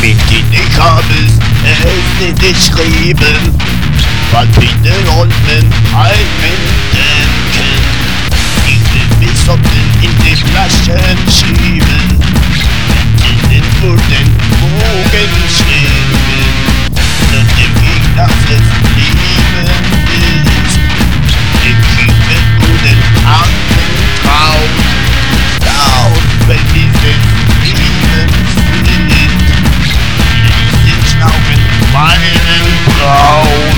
Mit ich hab es nicht geschrieben, was bitte unten halten denken. Ich will bis unten in die Flaschen schieben, in den Boden Bogen schreiben, und dem Gegner das Leben ist. Ich kriege guten Anden traut, laut, wenn dieses Leben sind. Meinen Braut.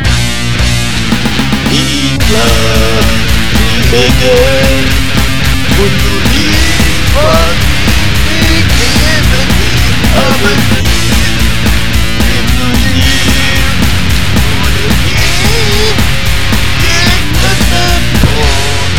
Liebe, liebe Geld, und du lieferst mich geben, aber nicht, wenn du liebst, ohne mich, geht es nicht tot.